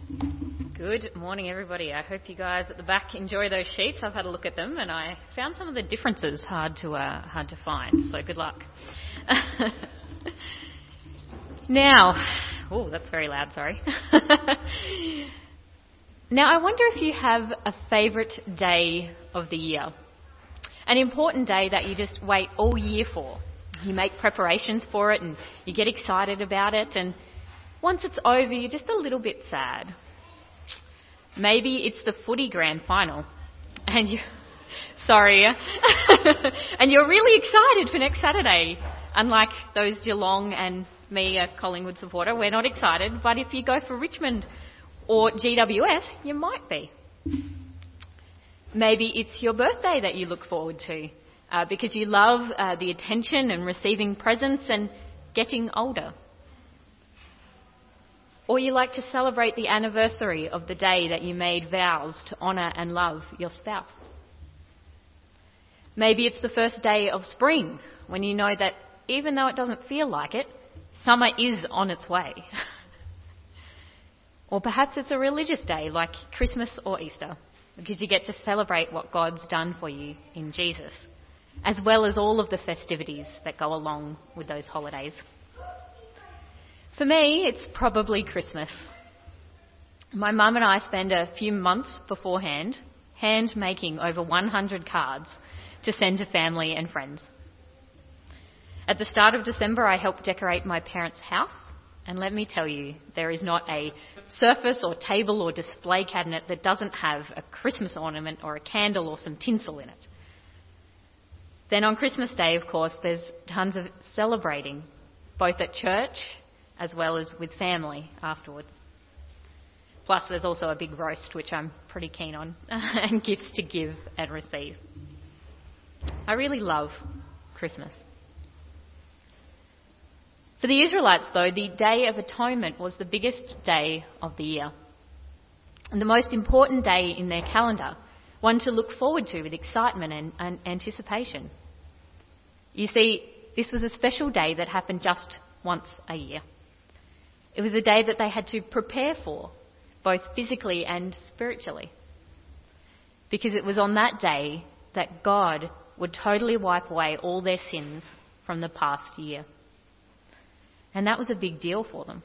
Good morning, everybody. I hope you guys at the back enjoy those sheets. I've had a look at them and I found some of the differences hard to find, so good luck. Now, that's very loud, sorry. Now, I wonder if you have a favourite day of the year, an important day that you just wait all year for. You make preparations for it and you get excited about it, and once it's over, you're just a little bit sad. Maybe it's the footy grand final, and and you're really excited for next Saturday. Unlike those Geelong and me, a Collingwood supporter, we're not excited, but if you go for Richmond or GWS, you might be. Maybe it's your birthday that you look forward to, because you love the attention and receiving presents and getting older. Or you like to celebrate the anniversary of the day that you made vows to honour and love your spouse. Maybe it's the first day of spring, when you know that even though it doesn't feel like it, summer is on its way. Or perhaps it's a religious day like Christmas or Easter, because you get to celebrate what God's done for you in Jesus, as well as all of the festivities that go along with those holidays. For me, it's probably Christmas. My mum and I spend a few months beforehand hand making over 100 cards to send to family and friends. At the start of December, I help decorate my parents' house, and let me tell you, there is not a surface or table or display cabinet that doesn't have a Christmas ornament or a candle or some tinsel in it. Then on Christmas Day, of course, there's tons of celebrating, both at church as well as with family afterwards. Plus, there's also a big roast, which I'm pretty keen on, and gifts to give and receive. I really love Christmas. For the Israelites, though, the Day of Atonement was the biggest day of the year, and the most important day in their calendar, one to look forward to with excitement and anticipation. You see, this was a special day that happened just once a year. It was a day that they had to prepare for, both physically and spiritually, because it was on that day that God would totally wipe away all their sins from the past year. And that was a big deal for them.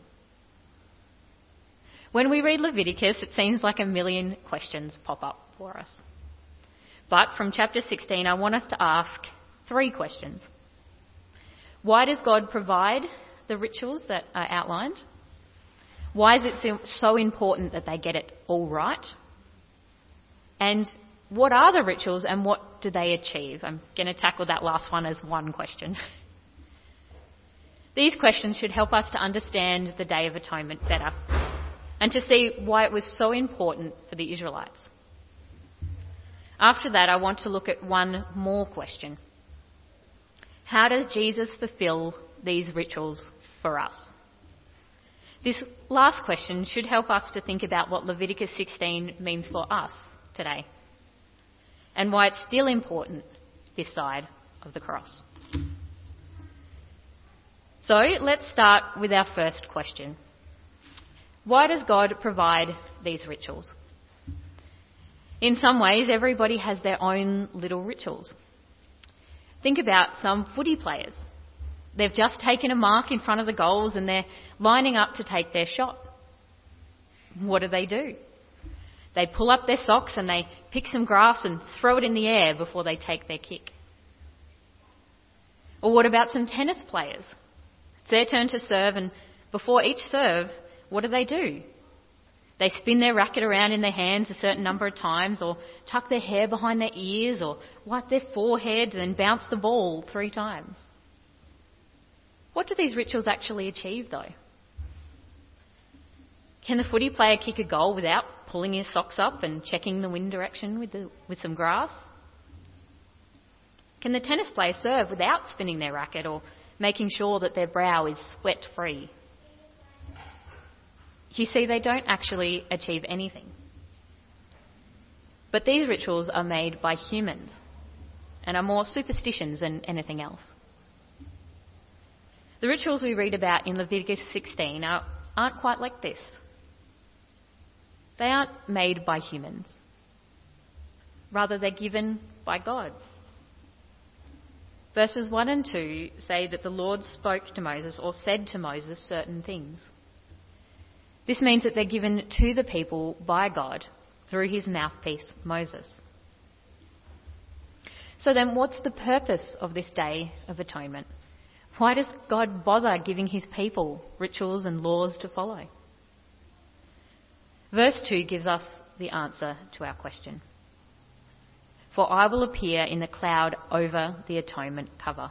When we read Leviticus, it seems like a million questions pop up for us. But from chapter 16, I want us to ask 3 questions. Why does God provide the rituals that are outlined? Why is it so important that they get it all right? And what are the rituals and what do they achieve? I'm going to tackle that last one as one question. These questions should help us to understand the Day of Atonement better and to see why it was so important for the Israelites. After that, I want to look at one more question. How does Jesus fulfill these rituals for us? This last question should help us to think about what Leviticus 16 means for us today and why it's still important this side of the cross. So let's start with our first question. Why does God provide these rituals? In some ways, everybody has their own little rituals. Think about some footy players. They've just taken a mark in front of the goals and they're lining up to take their shot. What do? They pull up their socks and they pick some grass and throw it in the air before they take their kick. Or what about some tennis players? It's their turn to serve, and before each serve, what do? They spin their racket around in their hands a certain number of times, or tuck their hair behind their ears, or wipe their forehead and bounce the ball 3 times. What do these rituals actually achieve, though? Can the footy player kick a goal without pulling his socks up and checking the wind direction with some grass? Can the tennis player serve without spinning their racket or making sure that their brow is sweat-free? You see, they don't actually achieve anything. But these rituals are made by humans and are more superstitions than anything else. The rituals we read about in Leviticus 16 aren't quite like this. They aren't made by humans. Rather, they're given by God. Verses 1 and 2 say that the Lord spoke to Moses or said to Moses certain things. This means that they're given to the people by God through his mouthpiece, Moses. So then, what's the purpose of this Day of Atonement? Why does God bother giving his people rituals and laws to follow? Verse 2 gives us the answer to our question. For I will appear in the cloud over the atonement cover.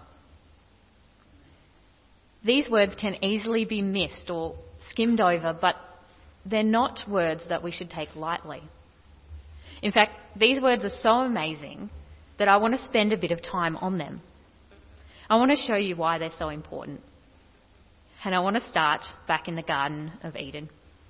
These words can easily be missed or skimmed over, but they're not words that we should take lightly. In fact, these words are so amazing that I want to spend a bit of time on them. I want to show you why they're so important. And I want to start back in the Garden of Eden.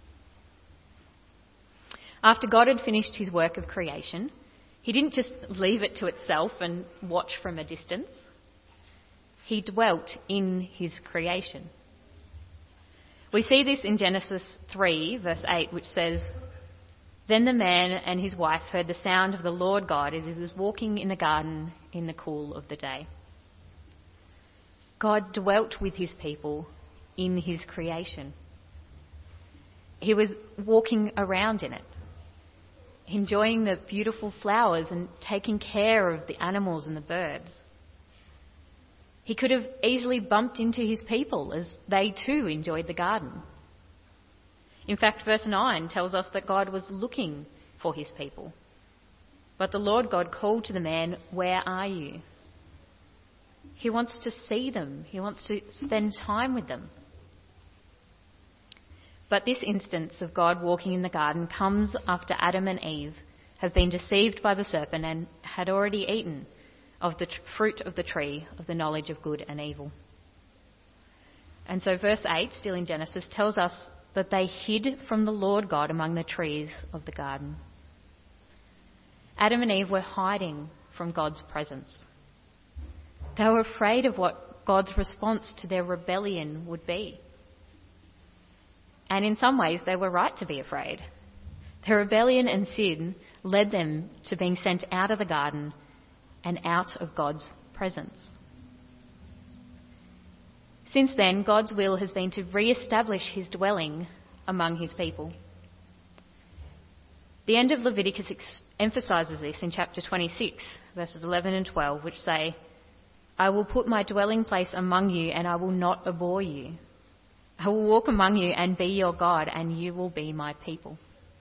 After God had finished his work of creation, he didn't just leave it to itself and watch from a distance. He dwelt in his creation. We see this in Genesis 3, verse 8, which says, Then the man and his wife heard the sound of the Lord God as he was walking in the garden in the cool of the day. God dwelt with his people in his creation. He was walking around in it, enjoying the beautiful flowers and taking care of the animals and the birds. He could have easily bumped into his people as they too enjoyed the garden. In fact, verse 9 tells us that God was looking for his people. But the Lord God called to the man, Where are you? He wants to see them. He wants to spend time with them. But this instance of God walking in the garden comes after Adam and Eve have been deceived by the serpent and had already eaten of the fruit of the tree of the knowledge of good and evil. And so verse 8, still in Genesis, tells us that they hid from the Lord God among the trees of the garden. Adam and Eve were hiding from God's presence. They were afraid of what God's response to their rebellion would be. And in some ways, they were right to be afraid. Their rebellion and sin led them to being sent out of the garden and out of God's presence. Since then, God's will has been to re-establish his dwelling among his people. The end of Leviticus emphasises this in chapter 26, verses 11 and 12, which say, I will put my dwelling place among you and I will not abhor you. I will walk among you and be your God, and you will be my people.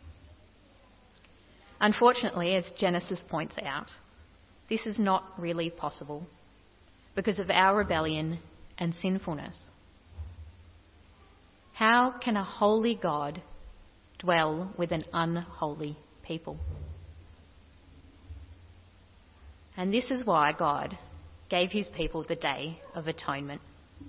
Unfortunately, as Genesis points out, this is not really possible because of our rebellion and sinfulness. How can a holy God dwell with an unholy people? And this is why God gave his people the Day of Atonement.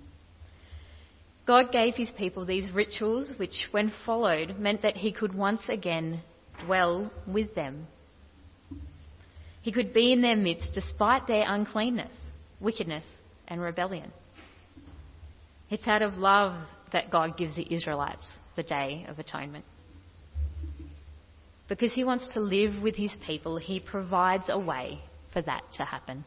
God gave his people these rituals which, when followed, meant that he could once again dwell with them. He could be in their midst despite their uncleanness, wickedness and rebellion. It's out of love that God gives the Israelites the Day of Atonement. Because he wants to live with his people, he provides a way for that to happen.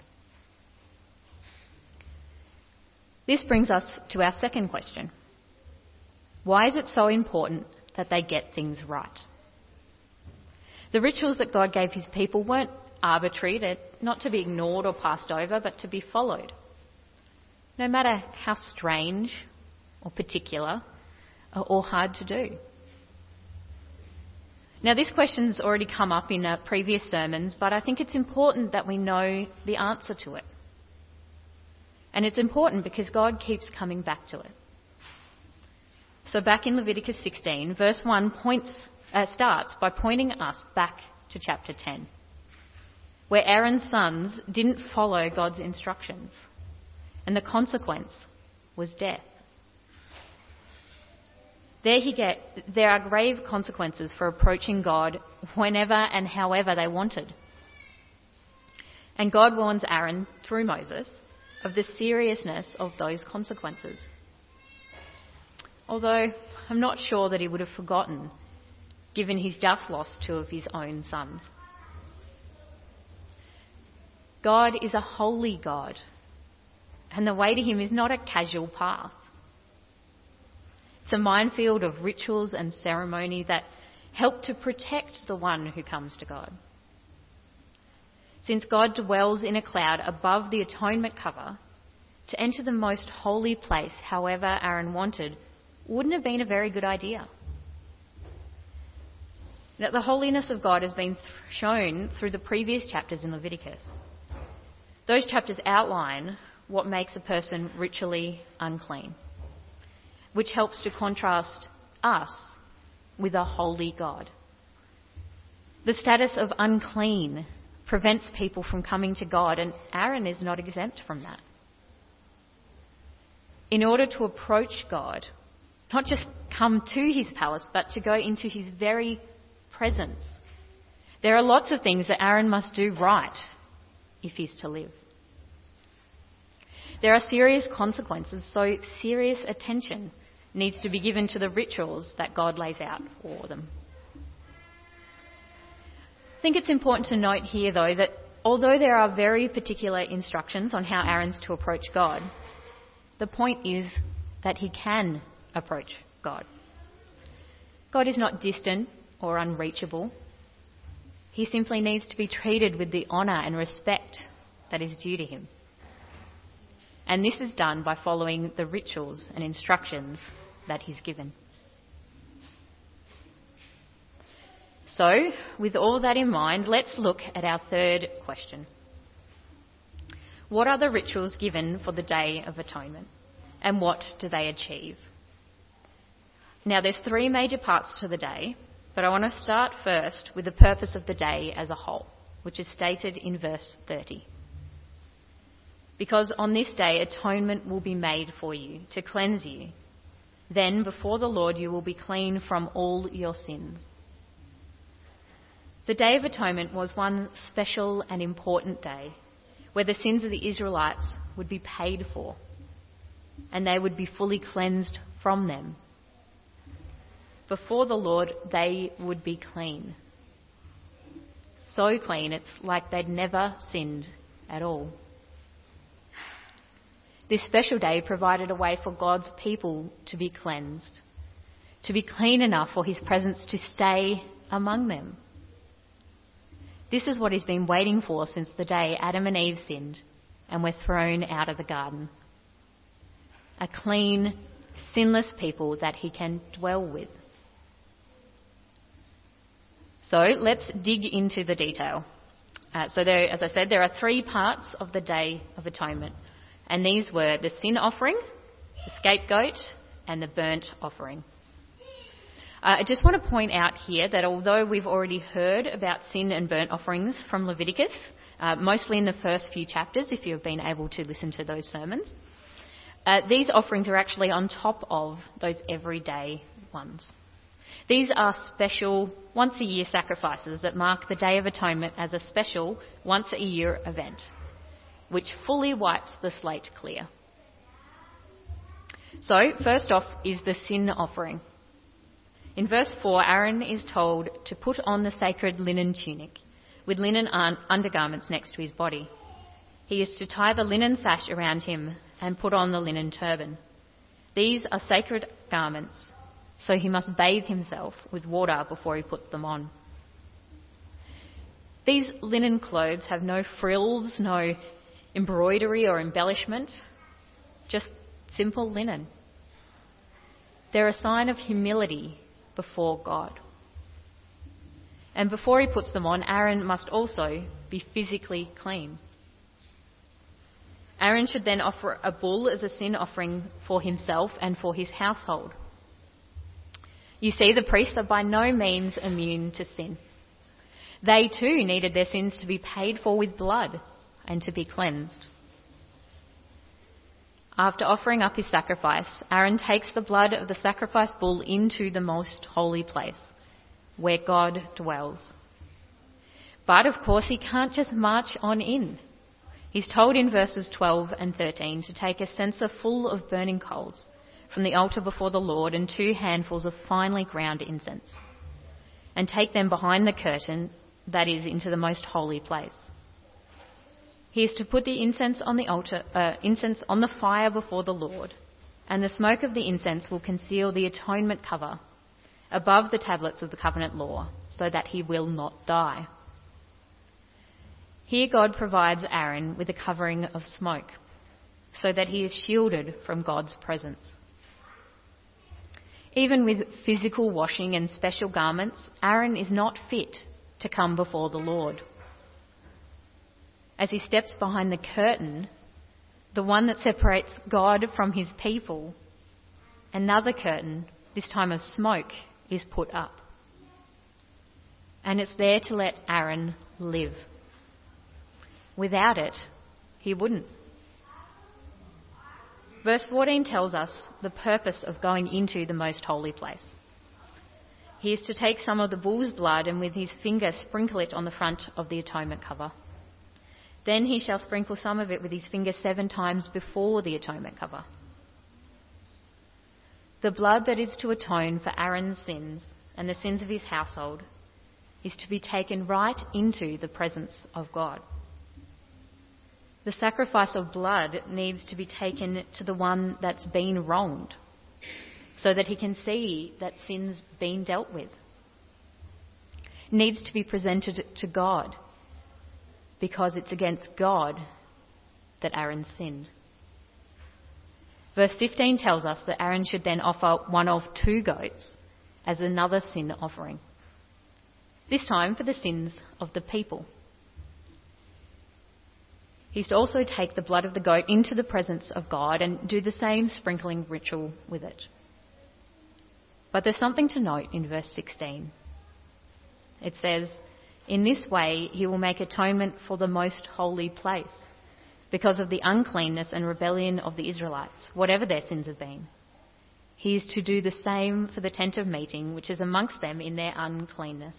This brings us to our second question. Why is it so important that they get things right? The rituals that God gave his people weren't arbitrary. They're not to be ignored or passed over, but to be followed. No matter how strange or particular or hard to do. Now, this question's already come up in previous sermons, but I think it's important that we know the answer to it. And it's important because God keeps coming back to it. So back in Leviticus 16, verse 1 starts by pointing us back to chapter 10, where Aaron's sons didn't follow God's instructions, and the consequence was death. There are grave consequences for approaching God whenever and however they wanted. And God warns Aaron, through Moses, of the seriousness of those consequences. Although I'm not sure that he would have forgotten given he's just lost two of his own sons. God is a holy God, and the way to him is not a casual path. It's a minefield of rituals and ceremony that help to protect the one who comes to God. Since God dwells in a cloud above the atonement cover, to enter the most holy place, however Aaron wanted, wouldn't have been a very good idea. Now, the holiness of God has been shown through the previous chapters in Leviticus. Those chapters outline what makes a person ritually unclean, which helps to contrast us with a holy God. The status of unclean prevents people from coming to God, and Aaron is not exempt from that. In order to approach God, not just come to his palace, but to go into his very presence, there are lots of things that Aaron must do right if he's to live. There are serious consequences, so serious attention needs to be given to the rituals that God lays out for them. I think it's important to note here, though, that although there are very particular instructions on how Aaron's to approach God, the point is that he can approach God. God is not distant or unreachable. He simply needs to be treated with the honour and respect that is due to him. And this is done by following the rituals and instructions that he's given. So, with all that in mind, let's look at our third question. What are the rituals given for the Day of Atonement, and what do they achieve? Now, there's three major parts to the day, but I want to start first with the purpose of the day as a whole, which is stated in verse 30. Because on this day atonement will be made for you, to cleanse you. Then before the Lord you will be clean from all your sins. The Day of Atonement was one special and important day where the sins of the Israelites would be paid for and they would be fully cleansed from them. Before the Lord, they would be clean. So clean, it's like they'd never sinned at all. This special day provided a way for God's people to be cleansed, to be clean enough for his presence to stay among them. This is what he's been waiting for since the day Adam and Eve sinned and were thrown out of the garden. A clean, sinless people that he can dwell with. So let's dig into the detail. As I said, there are three parts of the Day of Atonement. And these were the sin offering, the scapegoat, and the burnt offering. I just want to point out here that although we've already heard about sin and burnt offerings from Leviticus, mostly in the first few chapters, if you've been able to listen to those sermons, these offerings are actually on top of those everyday ones. These are special once-a-year sacrifices that mark the Day of Atonement as a special once-a-year event, which fully wipes the slate clear. So, first off is the sin offering. In verse 4, Aaron is told to put on the sacred linen tunic with linen undergarments next to his body. He is to tie the linen sash around him and put on the linen turban. These are sacred garments, so he must bathe himself with water before he puts them on. These linen clothes have no frills, no embroidery or embellishment, just simple linen. They're a sign of humility before God. And before he puts them on, Aaron must also be physically clean. Aaron should then offer a bull as a sin offering for himself and for his household. You see, the priests are by no means immune to sin. They too needed their sins to be paid for with blood and to be cleansed. After offering up his sacrifice, Aaron takes the blood of the sacrifice bull into the most holy place, where God dwells. But of course he can't just march on in. He's told in verses 12 and 13 to take a censer full of burning coals from the altar before the Lord and 2 handfuls of finely ground incense. and take them behind the curtain, that is, into the most holy place. He is to put the incense on the altar, incense on the fire before the Lord, and the smoke of the incense will conceal the atonement cover above the tablets of the covenant law, so that he will not die. Here God provides Aaron with a covering of smoke, so that he is shielded from God's presence. Even with physical washing and special garments, Aaron is not fit to come before the Lord. As he steps behind the curtain, the one that separates God from his people, another curtain, this time of smoke, is put up. And it's there to let Aaron live. Without it, he wouldn't. Verse 14 tells us the purpose of going into the most holy place. He is to take some of the bull's blood and with his finger sprinkle it on the front of the atonement cover. Then he shall sprinkle some of it with his finger 7 times before the atonement cover. The blood that is to atone for Aaron's sins and the sins of his household is to be taken right into the presence of God. The sacrifice of blood needs to be taken to the one that's been wronged, so that he can see that sin's been dealt with. It needs to be presented to God, because it's against God that Aaron sinned. Verse 15 tells us that Aaron should then offer one of 2 goats as another sin offering, this time for the sins of the people. He's to also take the blood of the goat into the presence of God and do the same sprinkling ritual with it. But there's something to note in verse 16. It says, "In this way he will make atonement for the most holy place, because of the uncleanness and rebellion of the Israelites, whatever their sins have been. He is to do the same for the tent of meeting, which is amongst them in their uncleanness."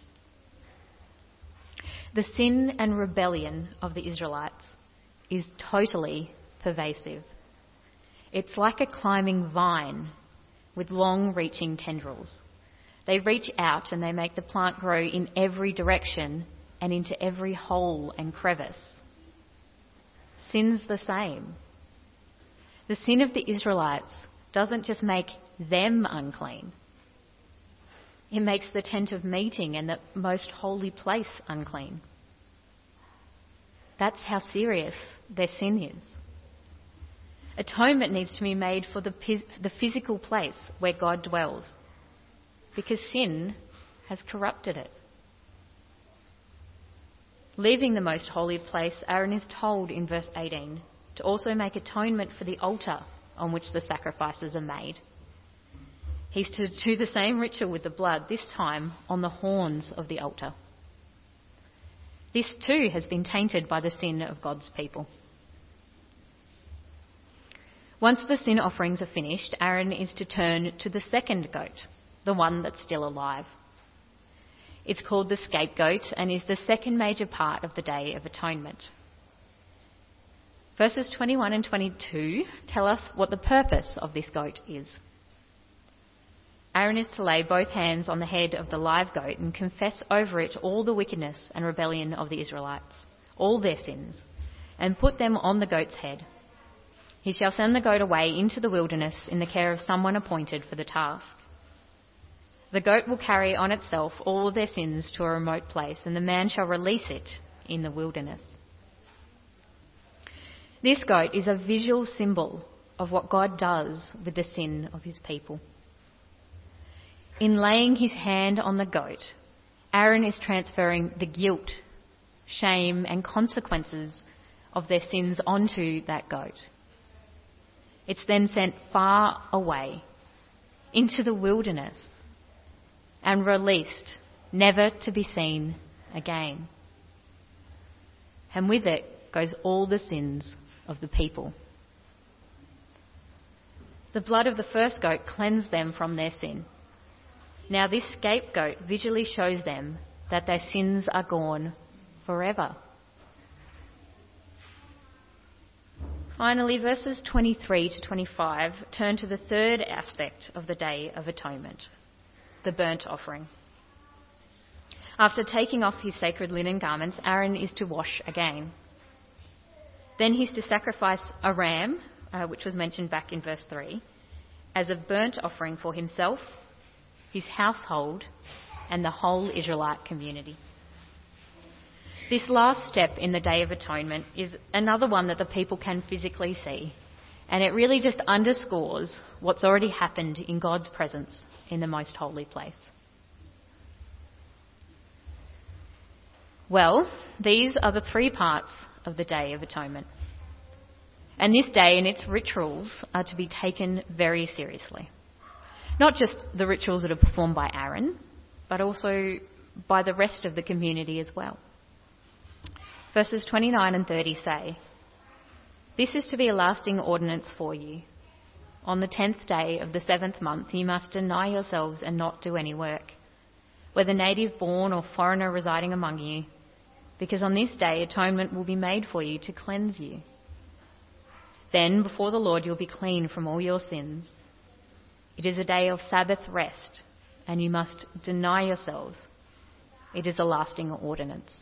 The sin and rebellion of the Israelites is totally pervasive. It's like a climbing vine with long-reaching tendrils. They reach out and they make the plant grow in every direction and into every hole and crevice. Sin's the same. The sin of the Israelites doesn't just make them unclean. It makes the tent of meeting and the most holy place unclean. That's how serious their sin is. Atonement needs to be made for the physical place where God dwells, because sin has corrupted it. Leaving the most holy place, Aaron is told in verse 18 to also make atonement for the altar on which the sacrifices are made. He's to do the same ritual with the blood, this time on the horns of the altar. This too has been tainted by the sin of God's people. Once the sin offerings are finished, Aaron is to turn to the second goat, the one that's still alive. It's called the scapegoat and is the second major part of the Day of Atonement. Verses 21 and 22 tell us what the purpose of this goat is. Aaron is to lay both hands on the head of the live goat and confess over it all the wickedness and rebellion of the Israelites, all their sins, and put them on the goat's head. He shall send the goat away into the wilderness in the care of someone appointed for the task. The goat will carry on itself all their sins to a remote place, and the man shall release it in the wilderness. This goat is a visual symbol of what God does with the sin of his people. In laying his hand on the goat, Aaron is transferring the guilt, shame, and consequences of their sins onto that goat. It's then sent far away into the wilderness and released, never to be seen again. And with it goes all the sins of the people. The blood of the first goat cleansed them from their sin. Now this scapegoat visually shows them that their sins are gone forever. Finally, verses 23 to 25 turn to the third aspect of the Day of Atonement, the burnt offering. After taking off his sacred linen garments, Aaron is to wash again. Then he's to sacrifice a ram, which was mentioned back in verse 3, as a burnt offering for himself, his household, and the whole Israelite community. This last step in the Day of Atonement is another one that the people can physically see, and it really just underscores what's already happened in God's presence in the most holy place. Well, these are the three parts of the Day of Atonement. And this day and its rituals are to be taken very seriously. Not just the rituals that are performed by Aaron, but also by the rest of the community as well. Verses 29 and 30 say, "This is to be a lasting ordinance for you. On the 10th day of the 7th month you must deny yourselves and not do any work, whether native born or foreigner residing among you, because on this day atonement will be made for you to cleanse you. Then before the Lord you'll be clean from all your sins. It is a day of Sabbath rest, and you must deny yourselves. It is a lasting ordinance."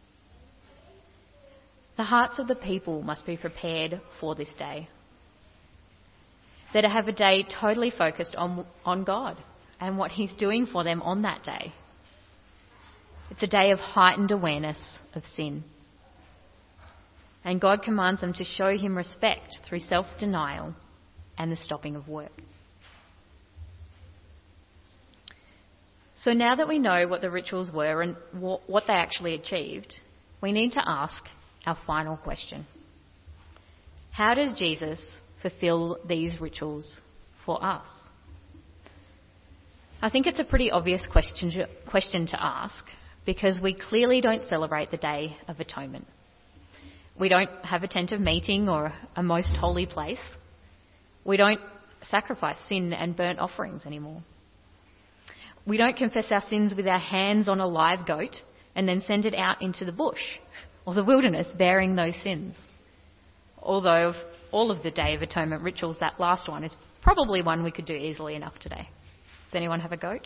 The hearts of the people must be prepared for this day. They're to have a day totally focused on God and what He's doing for them on that day. It's a day of heightened awareness of sin. And God commands them to show Him respect through self-denial and the stopping of work. So now that we know what the rituals were and what they actually achieved, we need to ask our final question. How does Jesus fulfill these rituals for us? I think it's a pretty obvious question to ask, because we clearly don't celebrate the Day of Atonement. We don't have a tent of meeting or a most holy place. We don't sacrifice sin and burnt offerings anymore. We don't confess our sins with our hands on a live goat and then send it out into the bush or the wilderness bearing those sins. Although of all of the Day of Atonement rituals, that last one is probably one we could do easily enough today. Does anyone have a goat?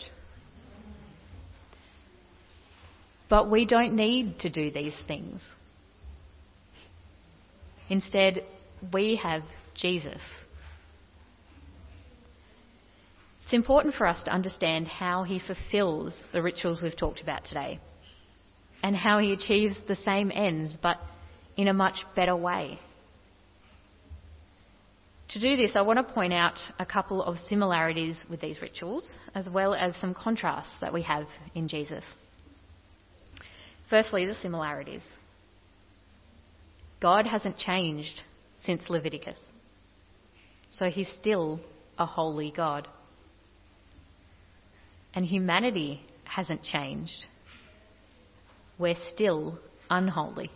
But we don't need to do these things. Instead, we have Jesus. It's important for us to understand how He fulfills the rituals we've talked about today, and how He achieves the same ends, but in a much better way. To do this, I want to point out a couple of similarities with these rituals, as well as some contrasts that we have in Jesus. Firstly, the similarities. God hasn't changed since Leviticus, so He's still a holy God. And humanity hasn't changed. We're still unholy.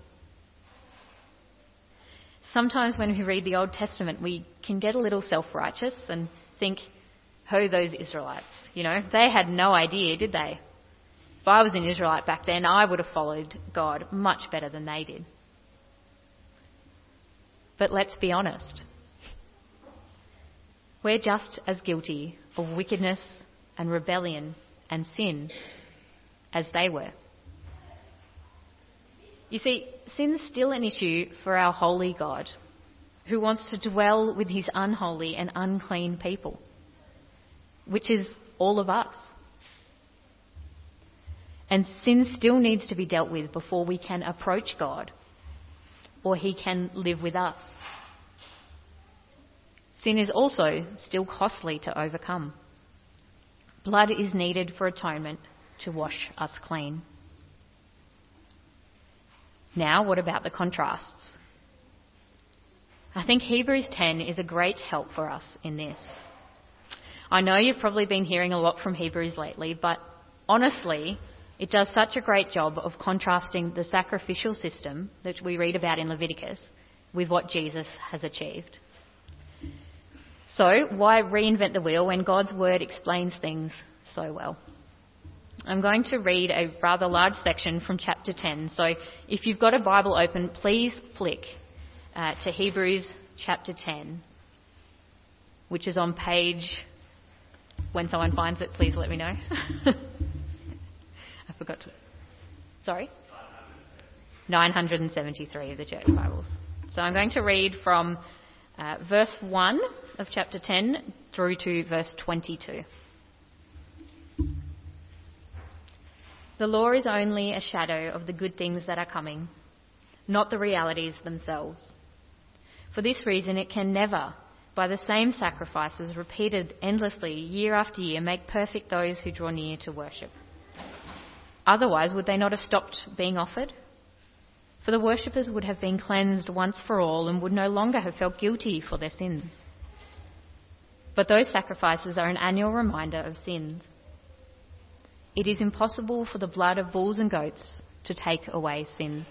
Sometimes when we read the Old Testament, we can get a little self-righteous and think, oh, those Israelites, they had no idea, did they? If I was an Israelite back then, I would have followed God much better than they did. But let's be honest. We're just as guilty of wickedness and rebellion and sin as they were. You see, sin's still an issue for our holy God, who wants to dwell with His unholy and unclean people, which is all of us. And sin still needs to be dealt with before we can approach God, or He can live with us. Sin is also still costly to overcome. Blood is needed for atonement to wash us clean. Now, what about the contrasts? I think Hebrews 10 is a great help for us in this. I know you've probably been hearing a lot from Hebrews lately, but honestly, it does such a great job of contrasting the sacrificial system that we read about in Leviticus with what Jesus has achieved. So, why reinvent the wheel when God's Word explains things so well? I'm going to read a rather large section from chapter 10. So, if you've got a Bible open, please flick to Hebrews chapter 10, which is on page... When someone finds it, please let me know. I forgot to... Sorry? 973 of the Church Bibles. So I'm going to read from verse 1 of chapter 10 through to verse 22. The law is only a shadow of the good things that are coming, not the realities themselves. For this reason, it can never, by the same sacrifices repeated endlessly year after year, make perfect those who draw near to worship. Otherwise, would they not have stopped being offered? For the worshippers would have been cleansed once for all and would no longer have felt guilty for their sins. But those sacrifices are an annual reminder of sins. It is impossible for the blood of bulls and goats to take away sins.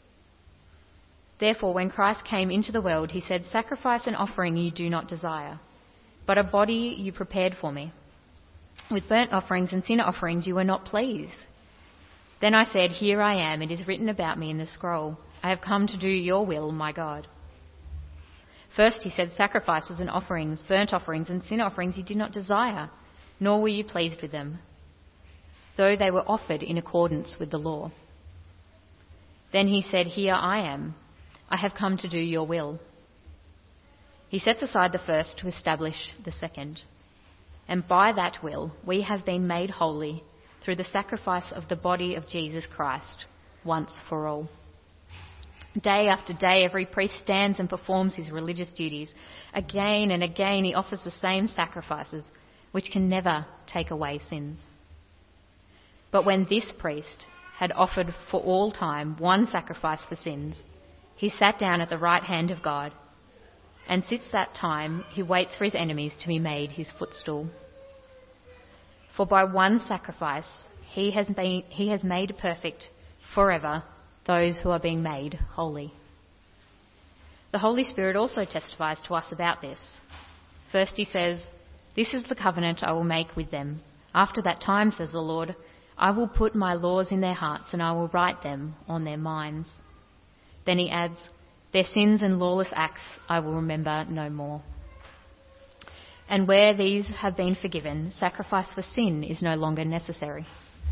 Therefore, when Christ came into the world, he said, "Sacrifice and offering you do not desire, but a body you prepared for me. With burnt offerings and sin offerings you were not pleased. Then I said, Here I am, it is written about me in the scroll. I have come to do your will, my God." First he said, "Sacrifices and offerings, burnt offerings and sin offerings you did not desire, nor were you pleased with them, though they were offered in accordance with the law." Then he said, "Here I am, I have come to do your will." He sets aside the first to establish the second. And by that will we have been made holy through the sacrifice of the body of Jesus Christ, once for all. Day after day, every priest stands and performs his religious duties. Again and again, he offers the same sacrifices, which can never take away sins. But when this priest had offered for all time one sacrifice for sins, he sat down at the right hand of God, and since that time he waits for his enemies to be made his footstool. For by one sacrifice he has made perfect forever those who are being made holy. The Holy Spirit also testifies to us about this. First he says, "This is the covenant I will make with them. After that time, says the Lord, I will put my laws in their hearts and I will write them on their minds." Then he adds, "Their sins and lawless acts I will remember no more." And where these have been forgiven, sacrifice for sin is no longer necessary.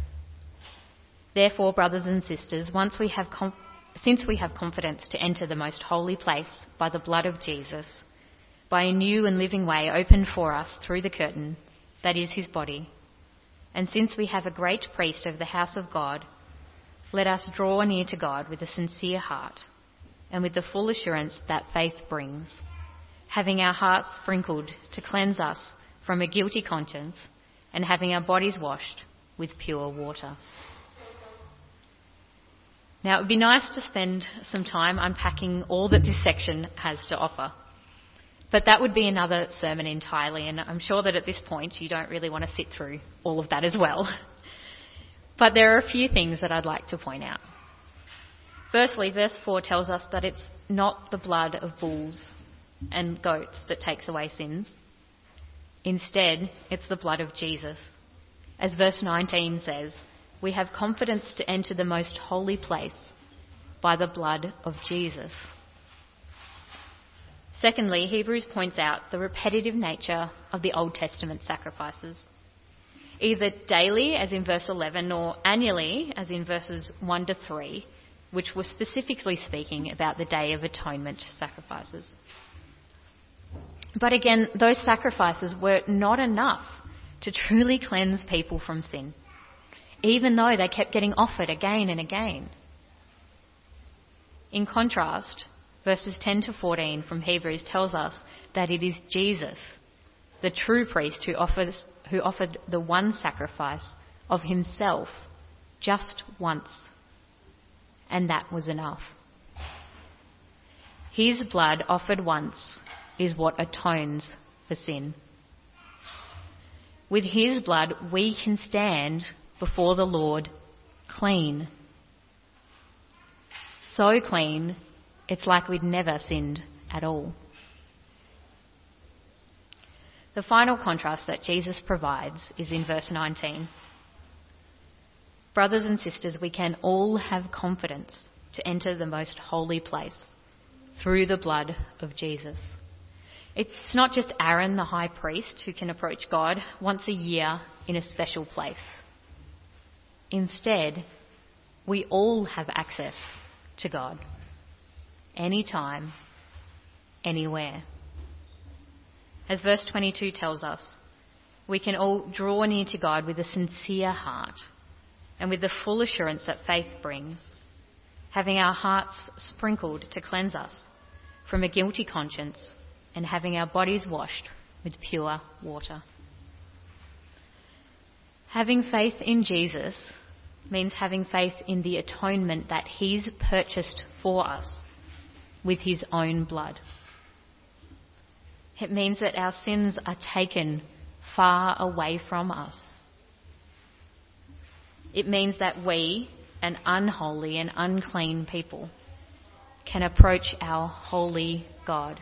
Therefore, brothers and sisters, since we have confidence to enter the most holy place by the blood of Jesus, by a new and living way opened for us through the curtain, that is his body, and since we have a great priest over the house of God, let us draw near to God with a sincere heart and with the full assurance that faith brings, having our hearts sprinkled to cleanse us from a guilty conscience and having our bodies washed with pure water. Now, it would be nice to spend some time unpacking all that this section has to offer. But that would be another sermon entirely, and I'm sure that at this point you don't really want to sit through all of that as well. But there are a few things that I'd like to point out. Firstly, verse 4 tells us that it's not the blood of bulls and goats that takes away sins. Instead, it's the blood of Jesus. As verse 19 says, we have confidence to enter the most holy place by the blood of Jesus. Secondly, Hebrews points out the repetitive nature of the Old Testament sacrifices, either daily, as in verse 11, or annually, as in verses 1 to 3, which were specifically speaking about the Day of Atonement sacrifices. But again, those sacrifices were not enough to truly cleanse people from sin, even though they kept getting offered again and again. In contrast, verses 10 to 14 from Hebrews tells us that it is Jesus, the true priest, who offered the one sacrifice of himself just once, and that was enough. His blood offered once is what atones for sin. With his blood, we can stand before the Lord clean. So clean, it's like we'd never sinned at all. The final contrast that Jesus provides is in verse 19. Brothers and sisters, we can all have confidence to enter the most holy place through the blood of Jesus. It's not just Aaron, the high priest, who can approach God once a year in a special place. Instead, we all have access to God, anytime, anywhere. As verse 22 tells us, we can all draw near to God with a sincere heart and with the full assurance that faith brings, having our hearts sprinkled to cleanse us from a guilty conscience and having our bodies washed with pure water. Having faith in Jesus means having faith in the atonement that he's purchased for us with his own blood. It means that our sins are taken far away from us. It means that we, an unholy and unclean people, can approach our holy God.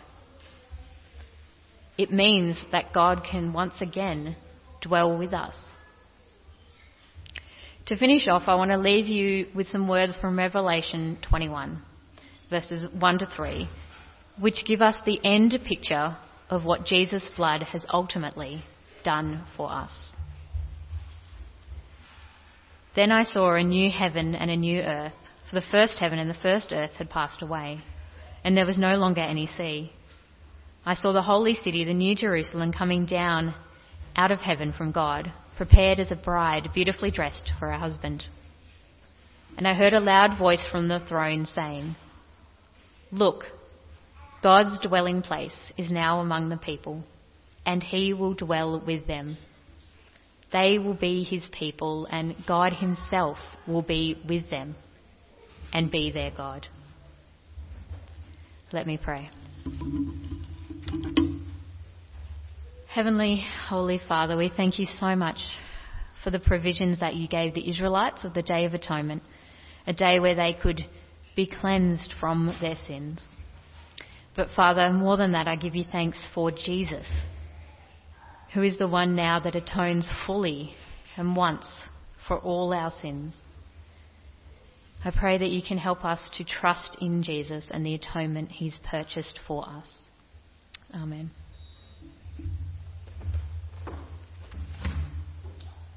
It means that God can once again dwell with us. To finish off, I want to leave you with some words from Revelation 21, verses 1 to 3, which give us the end picture of what Jesus' blood has ultimately done for us. Then I saw a new heaven and a new earth, for the first heaven and the first earth had passed away, and there was no longer any sea. I saw the holy city, the new Jerusalem, coming down out of heaven from God, prepared as a bride, beautifully dressed for her husband. And I heard a loud voice from the throne saying, "Look, God's dwelling place is now among the people, and he will dwell with them. They will be his people, and God himself will be with them and be their God." Let me pray. Heavenly, Holy Father, we thank you so much for the provisions that you gave the Israelites of the Day of Atonement, a day where they could be cleansed from their sins. But Father, more than that, I give you thanks for Jesus, who is the one now that atones fully and once for all our sins. I pray that you can help us to trust in Jesus and the atonement he's purchased for us. Amen.